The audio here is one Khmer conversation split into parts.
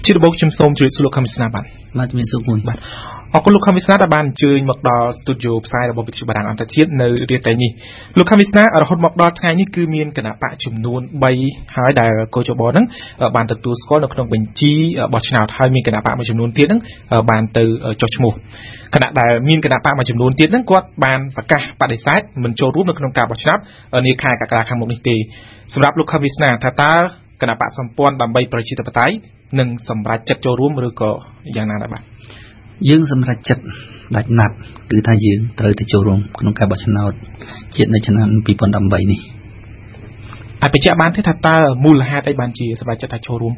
Chỉ được bốc chấm sôm chửi sưu lục khăm sna bạn. Mà mình sưu mùi. Ở con lục khăm sna đã bàn chửi mặc đo studio sai là bộ bị chụp bản anh ta chiết nơi riêng tại nhỉ. Lục khăm sna ở hot mặc đo ngay như cứ miên cả bạn chụp nuôn bay hái đài cô cho bò nắng ở bàn từ tu score được trong bình chi ở bọt nào thay miên cả bạn mà chụp nuôn tiết nắng ở bàn từ ở cho chmù. Cả đài miên cả bạn mà chụp nuôn tiết nắng quát bàn và cả bạn để sai mình cho rút được trong cả bọt nào ở nơi khai cả khang một nịch tì.สำหรับลูกค้าวิสนาถ้าตากระปะสัมปอนบำใบประชิตปไตยหนึ่งสำหรับจัดโจร่วมหรือก็อย่างนั้นบ้างยืงสำหรับจัดดัดหนักคือถ้ายืงเตยที่โจร่วมขนมกาบชนาเจ็ดในชนะปีปอนบำใบนี่อาจจะบ้านที่ถ้าตามูลค่าได้บานจีสำหรับจัดโจร่วม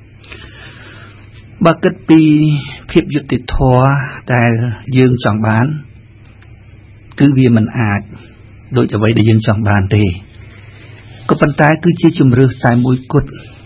บักเกิดปีเพียบยุติทัวแต่ยืงจ่องบ้านคือวีมันอาจโดยจะไว้ได้ยืงจ่องบ้านเตก็ปัญหาคือเชี่ยจุ่มเรือตายมวยกุด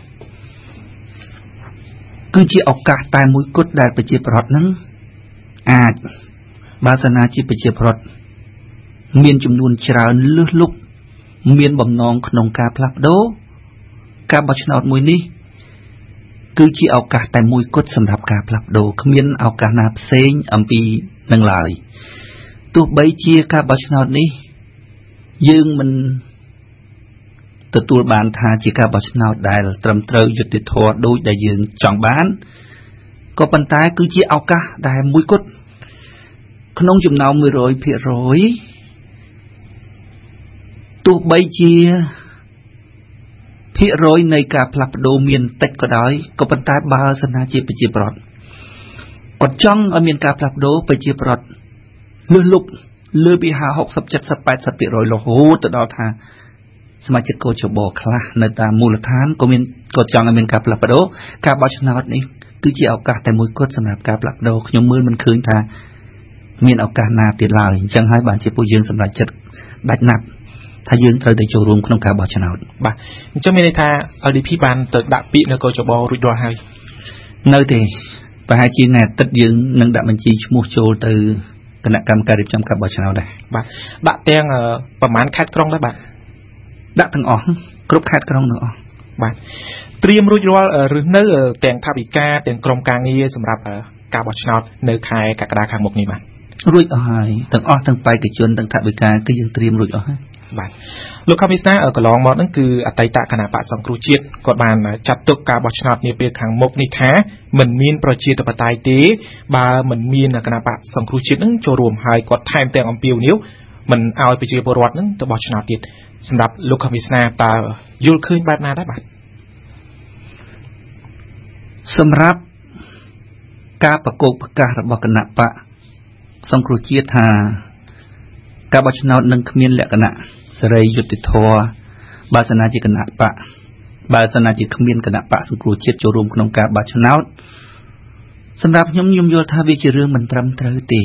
คือเชี่ยออกกาตายมวยกุดได้ไปเชี่ยปลอดนั้นอาจบาสนาเชี่ยไปเชี่ยปลอดเมียนจุ่มนูนชราเลือดลุกเมียนบ่มนองขนมกาพลับโดกาบัชนาดมวยนี้คือเชี่ยออกกาตายมวยกุดสำหรับกาพลับโดเมียนออกกานาเซงอัมปีนังลายตัวใบเชี่ยกาบัชนาดนี้ยืงมันตัวบานทาจิกาบัชนาได้ตรำเตยยุติธรโดยได้ยืนจ่องบ้านก็ปัญหาคือจีเอากะได้มุยกุดขนมจุ่มนาวมือโรยเพียโรยตัวใบเจียเพียโรยในกาพลับโดเมียนเต็กก็ได้ก็ปัญหาบาสนาจีไปจีปลอดกดจ้องเอาเมียนกาพลับโดไปจีปลอดเลือลุกเลือปีหา6 7 8 10โรยโลโหตัวดาวทาสมาชิกโกชบคลาในตามมูลฐานก็มีกฎจังอเมริกาปรับโดการบัชนาวัดนี้คือจะเอาการแต่มวยกดสำหรับการปรับโดขยมมือมันคืนทามีเอาการนาติดลายจังให้บานเจ็บผู้ยืนสำหรับจัดดัดหนักถ้ายืนเธอได้โจรวมขนมการบัชนาวัดบ่าจะมีในทางอดีพิบาลตัดดับปีในโกชบรุดรอให้เนื้อที่ไปให้จีนเนี่ยตัดยืนหนึ่งดับบัญชีมูโจตือคณะกรรมการริบจำการบัชนาวัดได้บ่าดับเตียงประมาณคัดกรองได้บ่าดักทั้งอ๋อกรุ๊ปคัดกรองทั้งอ๋อบ้านเตรียมรู้ว่าหรือเนื้อแต่งทับอีกาแต่งกรมการเงี้ยสำหรับการบัชนาเนื้อคายกับกระดาษขางหมกนี่บ้านรู้อ๋อให้ทั้งอ๋อทั้งไปกิจวนทั้งทับอีกาก็ยังเตรียมรู้อ๋อให้บ้านลูกค้าพิษณะก็ลองมองนั่นคืออัตยตะขณะปะสังครูจิตกฎบ้านจัดตุกการบัชนาเนี่ยเป็นขางหมกนี่แท้เหมือนมีนประชีตปไตยตีบาเหมือนมีนขณะปะสังครูจิตนั่งโจรวมหายกดแทนแต่งอัมพิวนิ้วมันเอาไปเจอบรวดนั่งตัวบัชนาติดสำหรับลูกค้าพิษณะตายุลคืนแบบนาได้บ้างสำหรับการประกอบประกาศระบบคณะปะสังครูจิตหาการบัชนาหนึ่งขมิ้นแหลกคณะสลายยุติธรบาสนาจิคณะปะบาสนาจิขมิ้นคณะปะสังครูจิตโจรวมขนมการบัชนาสำหรับยมโยธาวิจิเรื่องมันตรำตรึตี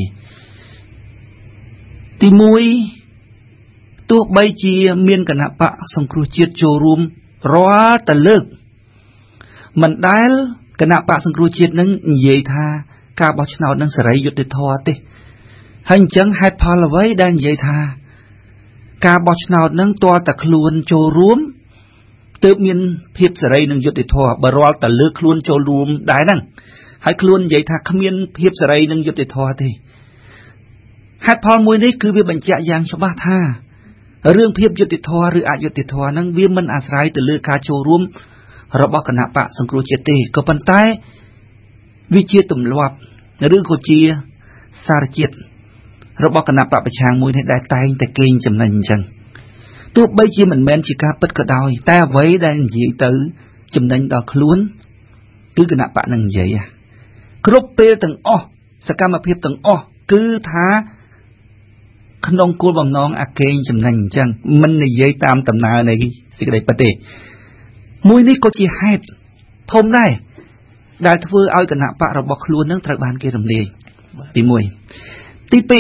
ตีมวยตัวใบเจียเมียนคณะปะสังครูจิตโจรวมร้อตะเลิกมันได้คณะปะสังครูจิตนั้นเยี่ยธาการบัชนานั้นสลายยุติธรติให้จังให้พาละไว้ได้เยี่ยธาการบัชนานั้นตัวตะคลวนโจรวมเติมเมียนเพียบสลายนั้นยุติธรบรอตะเลิกคลวนโจรวมได้นั่งให้คลวนเยี่ยธาขมิ้นเพียบสลายนั้นยุติธรติฮัดพอมวยนี้คือวิบัญญัติอย่างชาวบ้านท่าเรื่องเพียบยุติธรหรืออายุติธรนั้นวิมันอาศัยแต่เลือกการโจรวมระบบคณะปะสังครูเจติก็ปันใต้วิจิตรตุ่มลวบเรื่องโคจีสารจิตระบบคณะปะประชางมวยในได้ตายแต่เก่งจำนันจังตัวใบจีเหมือนแมนจิกาปัดกระดอยแต่ไว้ได้ยีตื้อจำนันดอกล้วนคือคณะปะนั่งใหญ่ครบเปรตั้งอ้อสกรรมเพียบตั้งอ้อคือท้าขนมกูบอมน้องอาเกงจำนันจังมันในยัยตามตำนาในสิ่งใดประเดี๋มวยนี้ก็จีให้ทมได้ได้ทว่าเอากันหนักปะเราบอกล้วนนั่งตระบานเกลำเลียตีมวยตีปี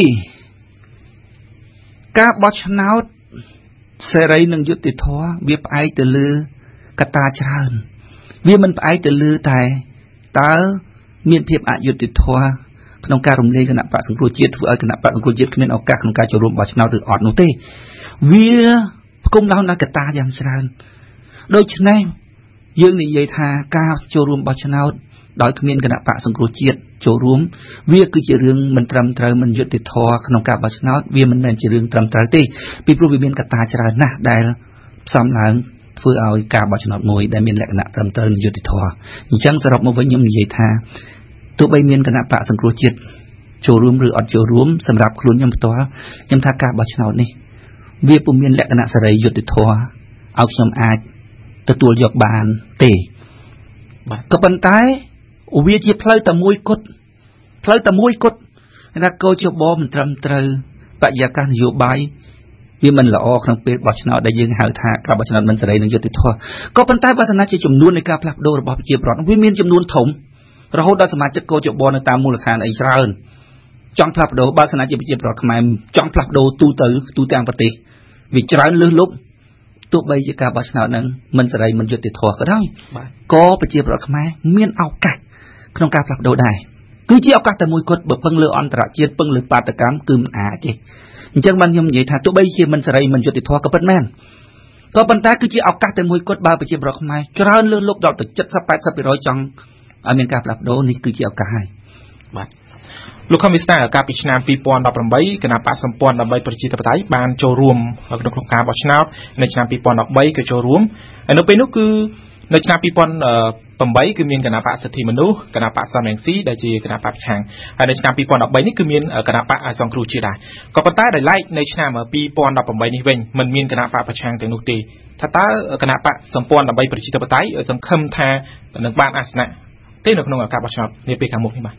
กาบอชนาว์เสรีหนึ่งยุติท้อเวียบไอเตลือกตาชราญเวียมันไอเตลือแต่ตาเมียนเพียบอายุติท้อขนมการรำเลียขณะปะสังครูจิตเอาขณะปะสังครูจิตขมิ้นเอาการขนมการจะรวมบอชนาว์หรือออดโนเต้เวียกุมเราหน้ากตาอย่างชราญโดยฉะนั้นยังในยัยธาก้าวโจรวมบัชนาដោយគ្មានគណៈបកសង្គ្រោះជាតិចូលរួមវាគឺជារឿងមិនត្រឹមត្រូវមិនយុត្តិធម៌ក្នុងការបោះឆ្នោតវាមិនមែនជារឿងត្រឹមត្រូវទេពីព្រោះវាមានកត្តាច្រើនណាស់ដែលផ្សំឡើងធ្វើឲ្យការបោះឆ្នោតមួយដែលមានលក្ខណៈត្រឹមត្រូវនិងយុត្តិធម៌អញ្ចឹងសរុបមកវិញខ្ញុំនិយាយថាទោះបីមានគណៈបកសង្គ្រោះជាតិចូលរួមឬអត់ចូលរួមសម្រាប់ខ្លួនខ្ញុំផ្ទាល់ខ្ញុំថាការបោះឆ្នោតនេះវាពុំមានលក្ខណៈសេរីយុត្តិធម៌ឲ្យខ្ញុំអាចទទួលយកបានទេក៏ប៉ុន្តែវាជាផ្លូវតែមួយគត់ថាកោជបមិនត្រឹមត្រូវបរិយាកាសនយោបាយវាមិនល្អក្នុងពេលបោះឆ្នោតដែលយើងហៅថាការបោះឆ្នោតមិនសេរីនិងយុត្តិធម៌ក៏ប៉ុន្តែបើសិនជាចំនួននៃការផ្លាស់ប្ដូររបស់ប្រជាពលរដ្ឋវាមានចំនួនធំរហូតដល់សមាជិកកោជបនៅតាមមូលដ្ឋានអីច្រើនចង់ផ្លាស់ប្ដូរបើសិនជាប្រជាពលរដ្ឋខ្មែរចង់ផ្លាស់ប្ដូរទូទាំងប្រទេសវាច្រើនលើសលប់ទោះបីជាការបោះឆ្នោតហ្នឹងមិនសេរីមិនយុត្តិធម៌ក៏ដោយក៏ប្រជាពលរដ្ឋខ្មែរមានឱកាសក្នុងការផ្លាស់ប្ដូរដែរគឺជាឱកាសតែមួយគត់បើពឹងលើអន្តរជាតិពឹងលើបាតកម្មគឺមិនអាចទេអញ្ចឹងបានខ្ញុំនិយាយថាទោះបីជាមិនសេរីមិនយុត្តិធម៌ក៏ពិតមែនក៏ប៉ុន្តែគឺជាឱកាសតែមួយគត់បើប្រជាពលរដ្ឋខ្មែរច្រើនលើសលប់ដល់ទៅ 70-80% ចង់ឲ្យមានការផ្លាស់ប្ដូរនេះគឺជាឱកាសហើយបាទលោកខំវិស្តាកាលពីឆ្នាំ2018គណៈបកសម្ព័ន្ធដើម្បីប្រជាធិបតេយ្យបានចូលរួមក្នុងការបោះឆ្នោតនៅឆ្នាំ2013ក៏ចូលរួមហើយនៅពេលនោះគឺនៅឆ្នាំ2008គឺមានគណៈបកសិទ្ធិមនុស្សគណៈបកសំរងស៊ីដែលជាគណៈបកប្រឆាំងហើយនៅឆ្នាំ2013នេះគឺមានគណៈបកសង្គ្រោះជាតិដែរក៏ប៉ុន្តែដោយឡែកនៅឆ្នាំ2018នេះវិញមិនមានគណៈបកប្រឆាំងទាំងនោះទេថាតើគណៈបកសម្ព័ន្ធដើម្បីប្រជាធិបតេយ្យសង្ឃឹមថានឹងបានអាសនៈទេនៅក្នុងការបោះឆ្នោតនាពេលខាងមុខនេះបាទ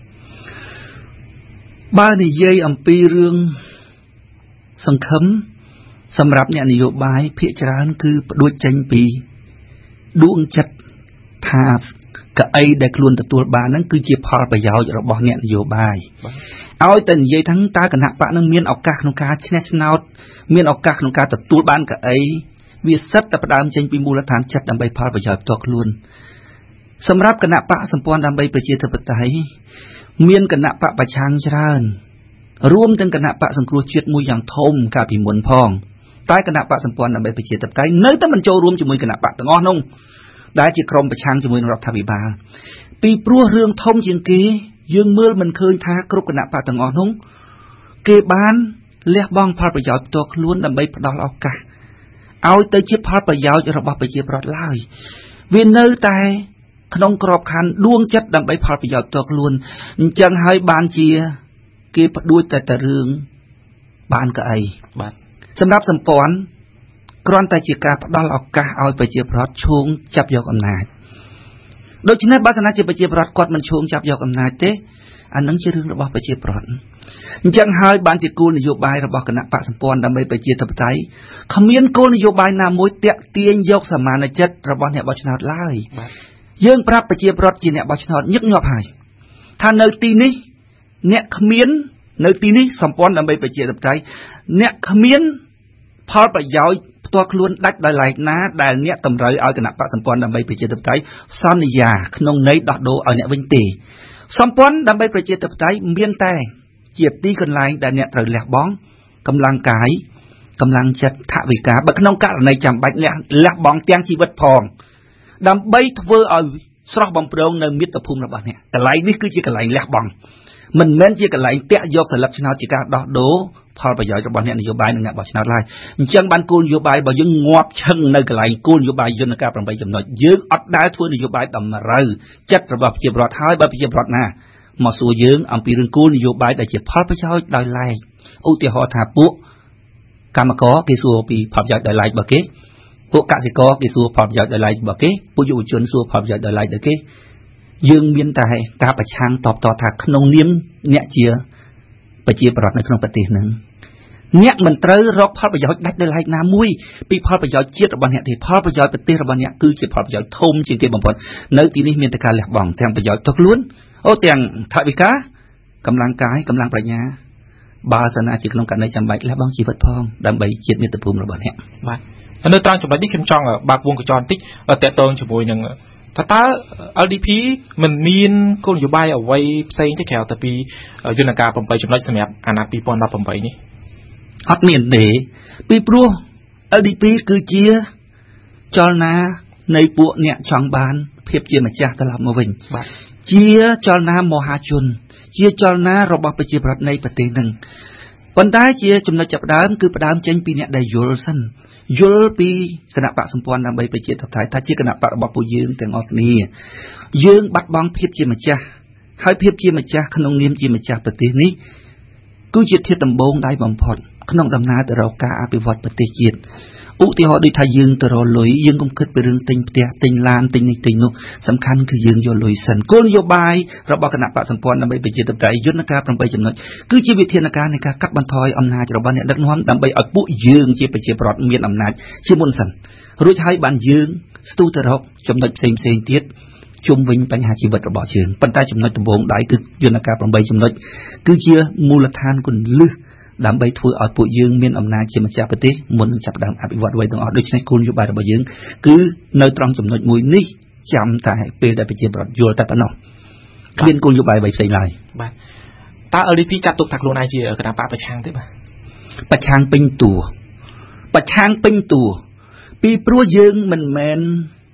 បើនិយាយអំពីរឿងសង្ឃឹមសម្រាប់អ្នកនយោបាយភាគច្រើនគឺផ្ដួចចេញពីដួងចិត្តថាកៅអីដែលខ្លួនទទួលបានហ្នឹងគឺជាផលប្រយោជន៍របស់អ្នកនយោបាយឲ្យតែនិយាយថាតើគណៈបកនឹងមានឱកាសក្នុងការឈ្នះឆ្នោតមានឱកាសក្នុងការទទួលបានកៅអីវាសិតតែផ្ដើមចេញពីមូលដ្ឋានចិត្តដើម្បីផលប្រយោជន៍ផ្ទាល់ខ្លួនសម្រាប់គណៈបកសម្ព័ន្ធដើម្បីប្រជាធិបតេយ្យមានគណៈបកប្រឆាំងច្រើនរួមទាំងគណៈបកសង្គ្រោះជាតិមួយយ៉ាងធំកាលពីមុនផងតែគណៈបកសម្ព័ន្ធដើម្បីប្រជាធិបតេយ្យនៅតែមិនចូលរួមជាមួយគណៈបកទាំងអស់នោះដែលជាក្រុមប្រឆាំងជាមួយនឹងរដ្ឋាភិបាលពីព្រោះរឿងធំជាងគេយើងមើលមិនឃើញថាគ្រប់គណៈបកទាំងអស់នោះគេបានលះបង់ផលប្រយោជន៍ផ្ទាល់ខ្លួនដើម្បីផ្ដល់ឱកាសឲ្យទៅជាផលប្រយោជន៍របស់ប្រជាពលរដ្ឋឡើយវានៅតែក្នុងក្របខ័ណ្ឌដួងចិត្តដើម្បីផលប្រយោជន៍ផ្ទាល់ខ្លួនអញ្ចឹងហើយបានជាគេផ្ដួចតែរឿងបានកៅអីបាទសម្រាប់សម្ព័ន្ធគ្រាន់តែជាការផ្ដល់ឱកាសឲ្យប្រជាពលរដ្ឋឈោងចាប់យកអំណាចដូច្នេះបើសិនជាប្រជាពលរដ្ឋគាត់មិនឈោងចាប់យកអំណាចទេអានឹងជារឿងរបស់ប្រជាពលរដ្ឋអញ្ចឹងហើយបានជាគោលនយោបាយរបស់គណៈបកសម្ព័ន្ធដើម្បីប្រជាធិបតេយ្យគ្មានគោលនយោបាយណាមួយទាក់ទាញយកសមានចិត្តរបស់អ្នកបោះឆ្នោតឡើយយើងប្រាប់ប្រជាពលរដ្ឋជាអ្នកបោះឆ្នោតញឹកញាប់ហើយថានៅទីនេះអ្នកគ្មាននៅទីនេះសម្ព័ន្ធដើម្បីប្រជាធិបតេយ្យអ្នកគ្មានផលប្រយោជន៍ផ្ទាល់ខ្លួនដាច់ដោយឡែកណាដែលអ្នកតម្រូវឲ្យគណៈបកសម្ព័ន្ធដើម្បីប្រជាធិបតេយ្យសន្យាក្នុងន័យដោះដូរឲ្យអ្នកវិញទេសម្ព័ន្ធដើម្បីប្រជាធិបតេយ្យមានតែជាទីកន្លែងដែលអ្នកត្រូវលះបង់កម្លាំងកាយកម្លាំងចិត្តថវិកាបើក្នុងករណីចាំបាច់អ្នកលះបង់ទាំងជីវិតផងដើម្បីធ្វើឲ្យស្រស់បំព្រងនៅមាតុភូមិរបស់អ្នកកន្លែងនេះគឺជាកន្លែងលះបង់មិនមែនជាកន្លែងតាក់យកសិលឹកឆ្នោតជាការដោះដូរផលប្រយោជន៍របស់អ្នកនយោបាយនិងអ្នកបោះឆ្នោតឡើយអញ្ចឹងបានគោលនយោបាយរបស់យើងងាប់ឈឹងនៅកន្លែងគោលនយោបាយយន្តការ8ចំណុចយើងអត់ដែលធ្វើនយោបាយតម្រូវចិត្តរបស់ប្រជាពលរដ្ឋហើយបើប្រជាពលរដ្ឋណាមកសួរយើងអំពីរឿងគោលនយោបាយដែលជាផលប្រយោជន៍ដោយឡែកឧទាហរណ៍ថាពួកកម្មករគេសួរពីផលប្រយោជន៍ដោយឡែករបស់គេពួកកសិករគេសួរផលប្រយោជន៍ដោយឡែករបស់គេពួកយុវជនសួរផលប្រយោជន៍ដោយឡែករបស់គេយើងមានតែការប្រឆាំងតបតថាក្នុងនាមអ្នកជាប្រជាពលរដ្ឋនៅក្នុងប្រទេសហ្នឹងអ្នកមិនត្រូវរកផលប្រយោជន៍ដាច់ដោយឡែកណាមួយពីផលប្រយោជន៍ជាតិរបស់អ្នកទេផលប្រយោជន៍ប្រទេសរបស់អ្នកគឺជាផលប្រយោជន៍ធំជាងគេបំផុតនៅទីនេះមានតែការលះបង់ទាំងប្រយោជន៍ផ្ទាល់ខ្លួនទាំងថវិកាកម្លាំងកាយកម្លាំងប្រាជ្ញាបើសិនជាក្នុងករណីចាំបាច់លះបង់ជីវិតផងដើម្បីជាតិមាតុភូមិរបស់អ្នកបាទនៅត្រង់ចំណុចនេះខ្ញុំចង់បើកវងកញ្ចក់បន្តិចតកតងជាមួយនឹងតើ LDP មិនមានគោលនយោបាយអ្វីផ្សេងទេក្រៅតែពីយន្តការ8ចំណុចសម្រាប់អាណត្តិ2018នេះអត់មានទេពីព្រោះ LDP គឺជាចលនានៃពួកអ្នកចង់បានភាពជាម្ចាស់ត្រឡប់មកវិញជាចលនាមហាជនជាចលនារបស់ប្រជាប្រដ្ឋនៃប្រទេសនឹងប៉ុន្តែជាចំណុចចាប់ផ្ដើមគឺផ្ដើមចេញពីអ្នកដែលយល់សិនយល់ពីគណៈបកសម្ព័ន្ធដើម្បីប្រជាធិបតេយ្យថាជាគណៈបករបស់ពួកយើងទាំងអស់គ្នាយើងបាត់បង់ភាពជាម្ចាស់ហើយភាពជាម្ចាស់ក្នុងនាមជាម្ចាស់ប្រទេសនេះគឺជាធាតុដំបូងដៃបំផុតក្នុងដំណើរទៅរកការអភិវឌ្ឍប្រទេសជាតិឧទាហរណ៍ដូចថាយើងទៅរកលុយយើងកុំគិតពីរឿងទិញផ្ទះទិញឡានទិញនេះទិញនោះសំខាន់គឺយើងយកលុយសិនគោលនយោបាយរបស់គណៈបកសម្ព័ន្ធដើម្បីប្រជាធិបតេយ្យយន្តការ8ចំណុចគឺជាវិធានការនៃការកាត់បន្ថយអំណាចរបស់អ្នកដឹកនាំដើម្បីឲ្យពួកយើងជាប្រជាប្រដ្ឋមានអំណាចជាមុនសិនរួចហើយបានយើងស្ទុះទៅរកចំណុចផ្សេងទៀតជុំវិញបញ្ហាជីវិតរបស់យើងប៉ុន្តែចំណុចដំបូងដៃគឺយន្តការ8ចំណុចគឺជាមូលដ្ឋានគន្លឹះដើម្បីធ្វើឲ្យពួកយើងមានអំណាចជាម្ចាស់ប្រទេសមុននឹងចាប់ផ្ដើមអភិវឌ្ឍអ្វីទាំងអស់ដូច្នេះគោលនយោបាយរបស់យើងគឺនៅត្រង់ចំណុចមួយនេះចាំតែពេលដែលប្រជាប្រដ្ឋយល់តែប៉ុណ្ណោះគ្មានគោលនយោបាយអ្វីផ្សេងឡើយបាទតើ LDP ចាត់ទុកថាខ្លួនឯងជាគណៈបកប្រឆាំងទេបាទប្រឆាំងពេញតួពីព្រោះយើងមិនមែន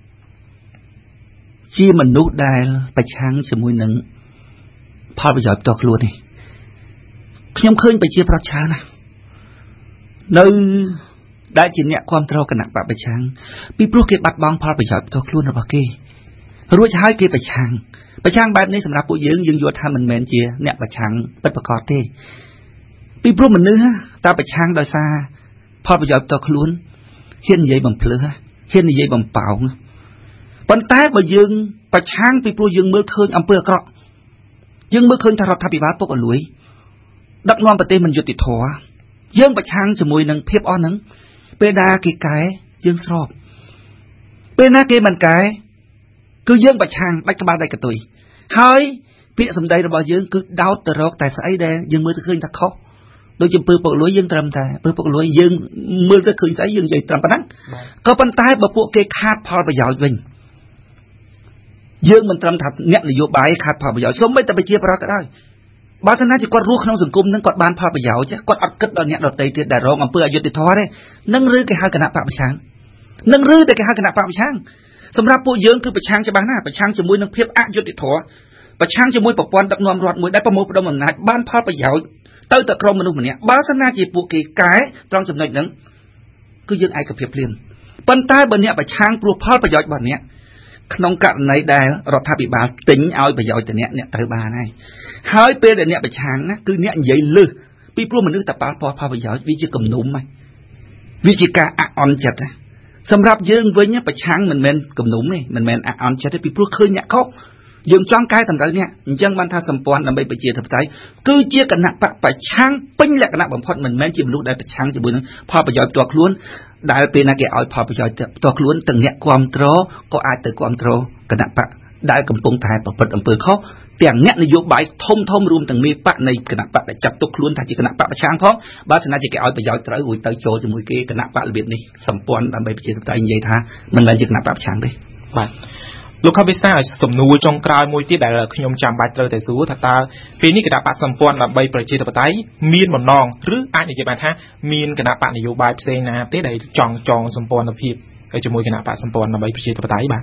ជាមនុស្សដែលប្រឆាំងជាមួយនឹងផលប្រយោជន៍ផ្ទាល់ខ្លួននេះខ្ញុំឃើញប្រជាប្រដ្ឋច្រើនណាស់នៅដែលជាអ្នកគ្រប់គ្រងគណៈបកប្រឆាំងពីព្រោះគេបាត់បង់ផលប្រយោជន៍ផ្ទាល់ខ្លួនរបស់គេរួចហើយគេប្រឆាំងបែបនេះសម្រាប់ពួកយើងយល់ថាមិនមែនជាអ្នកប្រឆាំងពិតប្រាកដទេពីព្រោះមនុស្សតើប្រឆាំងដោយសារផលប្រយោជន៍ផ្ទាល់ខ្លួនហ៊ាននិយាយបំភ្លឺហ៊ាននិយាយបំប៉ោងប៉ុន្តែបើយើងប្រឆាំងពីព្រោះយើងមើលឃើញអំពើអាក្រក់យើងមើលឃើញថារដ្ឋាភិបាលពុករលួយដឹកនាំប្រទេសមិនយុត្តិធម៌យើងប្រឆាំងជាមួយនឹងភាពអស់ហ្នឹងពេលណាគេកែយើងស្របពេលណាគេមិនកែគឺយើងប្រឆាំងដាច់ក្បាលដាច់កតុយហើយពាក្យសម្ដីរបស់យើងគឺដោតទៅរកតែស្អីដែលយើងមើលទៅឃើញថាខុសដូចជាពុករលួយយើងត្រឹមតែពុករលួយយើងមើលទៅឃើញស្អីយើងនិយាយត្រឹមប៉ុណ្ណឹងក៏ប៉ុន្តែបើពួកគេខាតផលប្រយោជន៍វិញយើងមិនត្រឹមថាអ្នកនយោបាយខាតផលប្រយោជន៍សូម្បីតែប្រជាប្រដ្ឋក៏ដោយបើសិនណាជាគាត់រស់ក្នុងសង្គមនឹងគាត់បានផលប្រយោជន៍គាត់អត់គិតដល់អ្នកដទៃទៀតដែលរងអំពើអយុត្តិធម៌ទេនឹងឬគេហៅគណៈបកប្រឆាំងនឹងឬតែគេហៅគណៈបកប្រឆាំងសម្រាប់ពួកយើងគឺប្រឆាំងច្បាស់ណាស់ប្រឆាំងជាមួយនឹងភាពអយុត្តិធម៌ប្រឆាំងជាមួយប្រព័ន្ធដឹកនាំរដ្ឋមួយដែលប្រមូលផ្ដុំអំណាចបានផលប្រយោជន៍ទៅក្រុមមនុស្សម្នាក់បើសិនណាជាពួកគេកែត្រង់ចំណុចហ្នឹងគឺយើងឯកភាពភ្លាមប៉ុន្តែបើអ្នកប្រឆាំងព្រោះផលប្រយោជន៍របស់អ្នកក្នុងករណីដែលរដ្ឋាភិបាលទិញឲ្យប្រយោជន៍ទៅអ្នកត្រូវបានហើយពេលដែលអ្នកប្រឆាំងណាគឺអ្នកនិយាយលើសពីព្រោះមនុស្សតែប៉ះពាល់ផលប្រយោជន៍វាជាគំនុំហើយវាជាការអន់ចិត្តសម្រាប់យើងវិញប្រឆាំងមិនមែនគំនុំទេមិនមែនអន់ចិត្តទេពីព្រោះឃើញអ្នកខុសយើងចង់កែតម្រូវអ្នកអញ្ចឹងបានថាសម្ព័ន្ធដើម្បីប្រជាធិបតេយ្យគឺជាគណៈបកប្រឆាំងពេញលក្ខណៈបំផុតមិនមែនជាមនុស្សដែលប្រឆាំងជាមួយនឹងផលប្រយោជន៍ផ្ទាល់ខ្លួនដែលពេលណាគេឲ្យផលប្រយោជន៍ផ្ទាល់ខ្លួនទាំងអ្នកគ្រប់គ្រងក៏អាចទៅគ្រប់គ្រងគណៈបកដែលកំពុងតែប្រព្រឹត្តអំពើខុសទាំងអ្នកនយោបាយធំរួមទាំងមេបកនៃគណៈបកដែលចាត់ទុកខ្លួនថាជាគណៈបកប្រឆាំងផងបើស្នាជាគេឲ្យប្រយោជន៍ត្រូវរួចទៅចូលជាមួយគេគណៈបករបៀបនេះសម្ព័ន្ធដើម្បីប្រជាធិបតេយ្យនិយាយថាមិនមែនជាគណៈបកប្រឆាំងទេបាទលោកខំវិសាឲ្យសំណួរចុងក្រោយមួយទៀតដែលខ្ញុំចាំបាច់ត្រូវតែសួរថាតើពេលនេះគណៈបកសម្ព័ន្ធដើម្បីប្រជាធិបតេយ្យមានបំណងឬអាចនិយាយបានថាមានគណៈបកនយោបាយផ្សេងណាទេដែលចង់ចងសម្ព័ន្ធភាពជាមួយគណៈបកសម្ព័ន្ធដើម្បីប្រជាធិបតេយ្យបាទ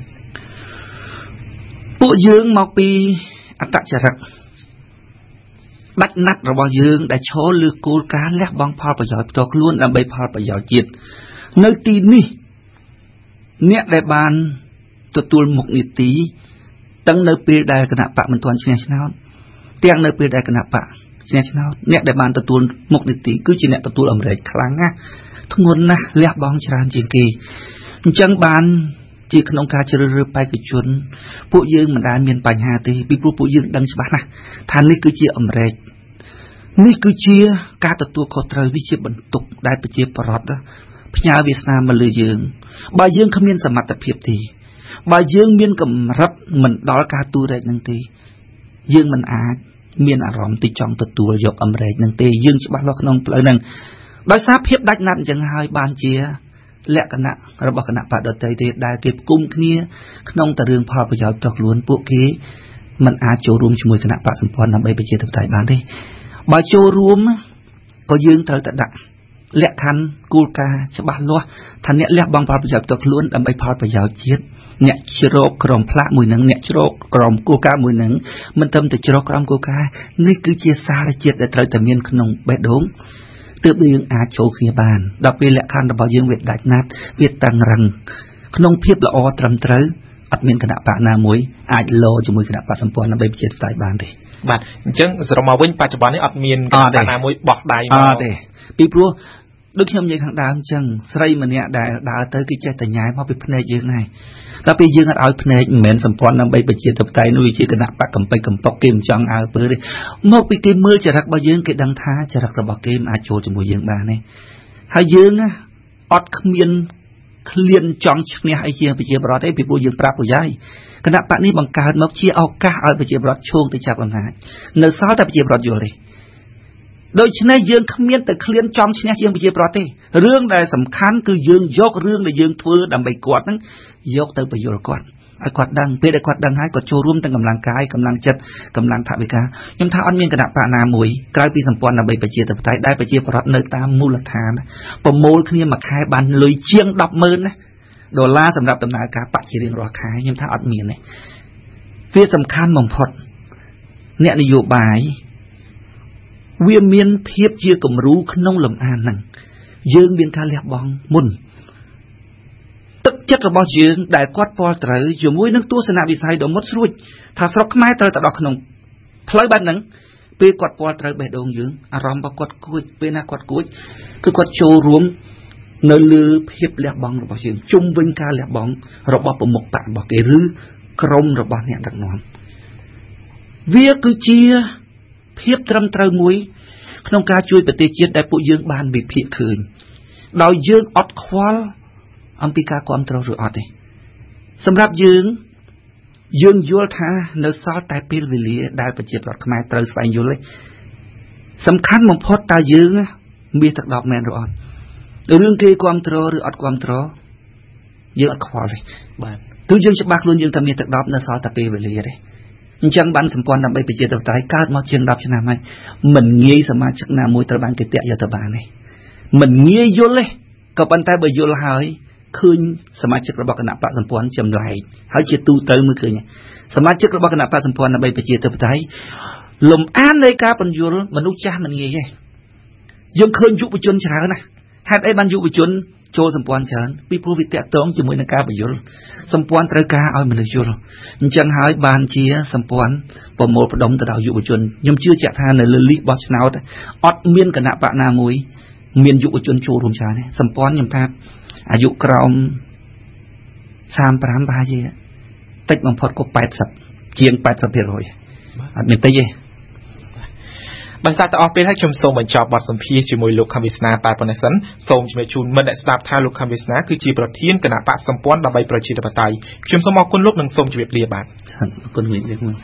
ពួកយើងមកពីអត្តចរិតដាច់ណាត់របស់យើងដែលឈរលើគោលការណ៍លះបង់ផលប្រយោជន៍ផ្ទាល់ខ្លួនដើម្បីផលប្រយោជន៍ជាតិនៅទីនេះអ្នកដែលបានទទួលមុខនីតិទាំងនៅពេលដែលគណៈបកមិនទាន់ឈ្នះឆ្នោតទាំងនៅពេលដែលគណៈបកឈ្នះឆ្នោតអ្នកដែលបានទទួលមុខនីតិគឺជាអ្នកទទួលអំណាចខ្លាំងណាស់ធ្ងន់ណាស់លះបង់ច្រើនជាងគេអញ្ចឹងបានជាក្នុងការជ្រើសរើសបេក្ខជនពួកយើងមិនដែលមានបញ្ហាទេពីព្រោះពួកយើងដឹងច្បាស់ណាស់ថានេះគឺជាអំណាចនេះគឺជាការទទួលខុសត្រូវនេះជាបន្ទុកដែលប្រជាប្រដ្ឋផ្ញើវាសនាមកលើយើងបើយើងគ្មានសមត្ថភាពទេបើយើងមានកម្រិតមិនដល់ការទូរែកនឹងទេយើងមិនអាចមានអារម្មណ៍ទីចង់ទទួលយកអំណាចនឹងទេយើងច្បាស់លាស់ក្នុងផ្លូវហ្នឹងដោយសារភាពដាច់ណាត់អញ្ចឹងហើយបានជាលក្ខណៈរបស់គណៈបកដទៃទេដែលគេផ្គុំគ្នាក្នុងតែរឿងផលប្រយោជន៍ផ្ទាល់ខ្លួនពួកគេមិនអាចចូលរួមជាមួយគណៈបកសម្ព័ន្ធដើម្បីប្រជាធិបតេយ្យបានទេបើចូលរួមក៏យើងត្រូវតែដាក់លក្ខខណ្ឌគោលការណ៍ច្បាស់លាស់ថាអ្នកលះបង់ផលប្រយោជន៍ផ្ទាល់ខ្លួនដើម្បីផលប្រយោជន៍ជាតិអ្នកជ្រកក្រមផ្លាកមួយនឹងអ្នកជ្រកក្រមគោលការណ៍មួយនឹងមិនត្រឹមតែជ្រកក្រមគោលការណ៍នេះគឺជាសារជាតិដែលត្រូវតែមានក្នុងបេះដូងទើបយើងអាចចូលគ្នាបានដល់ពេលលក្ខខណ្ឌរបស់យើងវាដាច់ណាត់វាតឹងរឹងក្នុងភាពល្អត្រឹមត្រូវអត់មានគណៈបកណាមួយអាចលោជាមួយគណៈបកសម្ព័ន្ធដើម្បីប្រជាធិបតេយ្យបានទេបាទអញ្ចឹងសរុបមកវិញបច្ចុប្បន្ននេះអត់មានគណៈបកណាមួយបោះដៃមកទេពីព្រោះដូចខ្ញុំនិយាយខាងដើមអញ្ចឹងស្រីម្នាក់ដែលដើរទៅគឺចេះតែញ៉ែមកពីភ្នែកយើងដែរដល់ពេលយើងអត់ឲ្យភ្នែកមិនមែនសម្ព័ន្ធដើម្បីប្រជាធិបតេយ្យនោះវាជាគណៈបកកំពេចកំប៉ុកគេមិនចង់ឲ្យពើទេមកពីគេមើលចរិតរបស់យើងគេដឹងថាចរិតរបស់គេមិនអាចចូលជាមួយយើងបានទេហើយយើងអត់គ្មានឃ្លានចង់ឈ្នះអីជាប្រជាប្រដ្ឋទេពីព្រោះយើងប្រាប់ប្រយាយគណៈបកនេះបង្កើតមកជាឱកាសឲ្យប្រជាប្រដ្ឋឈោងទៅចាប់អំណាចនៅសល់តែប្រជាប្រដ្ឋយល់ទេដូច្នេះយើងគ្មានតែឃ្លានចំឈ្នះជាងប្រជាប្រដ្ឋទេរឿងដែលសំខាន់គឺយើងយករឿងដែលយើងធ្វើដើម្បីគាត់ហ្នឹងយកទៅបញ្យល់គាត់ឲ្យគាត់ដឹងពេលដែលគាត់ដឹងហើយគាត់ចូលរួមទាំងកម្លាំងកាយកម្លាំងចិត្តកម្លាំងថវិកាខ្ញុំថាអត់មានគណៈបកណាមួយក្រៅពីសម្ព័ន្ធដើម្បីប្រជាធិបតេយ្យដែលប្រជាប្រដ្ឋនៅតាមមូលដ្ឋានប្រមូលគ្នាមួយខែបានលុយជាង $10,000 ណាដុល្លារសម្រាប់ដំណើរការបច្ចុប្បន្នរាល់ខែខ្ញុំថាអត់មានទេវាសំខាន់បំផុតអ្នកនយោបាយវាមានភាពជាគំរូក្នុងលំអានហ្នឹងយើងមានការលះបង់មុនទឹកចិត្តរបស់យើងដែលគាត់ពលត្រូវជាមួយនឹងទស្សនវិស័យដ៏មុតស្រួចថាស្រុកខ្មែរត្រូវទៅដល់ក្នុងផ្លូវបែបហ្នឹងពេលគាត់ពលត្រូវបេះដូងយើងអារម្មណ៍របស់គាត់គួចពេលណាគាត់គួចគឺគាត់ចូលរួមនៅលើភាពលះបង់របស់យើងជុំវិញការលះបង់របស់ប្រមុខបករបស់គេឬក្រុមរបស់អ្នកដឹកនាំវាគឺជាភាពត្រឹមត្រូវមួយក្នុងការជួយប្រទេសជាតិដែលពួកយើងបានវិភាគឃើញដោយយើងអត់ខ្វល់អំពីការគ្រប់គ្រងឬអត់ទេសម្រាប់យើងយល់ថានៅសល់តែពេលវេលាដែលប្រជាប្រដ្ឋខ្មែរត្រូវស្វែងយល់ទេសំខាន់បំផុតតើយើងមានទឹកដប់មែនឬអត់រឿងគេគ្រប់គ្រងឬអត់គ្រប់គ្រងយើងអត់ខ្វល់ទេបាទគឺយើងច្បាស់ខ្លួនយើងតែមានទឹកដប់នៅសល់តែពេលវេលាទេអញ្ចឹងបានសម្ព័ន្ធដើម្បីប្រជាធិបតេយ្យកើតមកជាង10ឆ្នាំហើយមិនងាយសមាជិកណាមួយត្រូវបានគេតាក់យកទៅបានទេមិនងាយយល់ទេក៏ប៉ុន្តែបើយល់ហើយឃើញសមាជិករបស់គណៈបកសម្ព័ន្ធចម្លែកហើយជាទូទៅមើលឃើញសមាជិករបស់គណៈបកសម្ព័ន្ធដើម្បីប្រជាធិបតេយ្យលំអាននៃការបញ្យល់មនុស្សចាស់មិនងាយទេយើងឃើញយុវជនច្រើនណាស់ហេតុអីបានយុវជនចូលសម្ព័ន្ធច្រើនពីព្រោះវាតាក់ទងជាមួយនឹងការបញ្យល់សម្ព័ន្ធត្រូវការឲ្យមនុស្សយល់អញ្ចឹងហើយបានជាសម្ព័ន្ធប្រមូលផ្ដុំទៅដល់យុវជនខ្ញុំជឿជាក់ថានៅលើលីសបោះឆ្នោតអត់មានគណៈបកណាមួយមានយុវជនចូលរួមច្រើនទេសម្ព័ន្ធខ្ញុំថាអាយុក្រោម35ប្រហែលជាតិចបំផុតក៏80ជាង 80% អត់មានតិចទេដោយសារតែអស់ពេលហើយខ្ញុំសូមបញ្ចប់បទសម្ភាសន៍ជាមួយលោកខំវាសនាតែប៉ុណ្ណេះសិនសូមជំរាបជូនមិត្តអ្នកស្ដាប់ថាលោកខំវាសនាគឺជាប្រធានគណៈបកសម្ព័ន្ធដើម្បីប្រជាធិបតេយ្យខ្ញុំសូមអរគុណលោកនិងសូមជម្រាបលាបាទអរគុណវិញ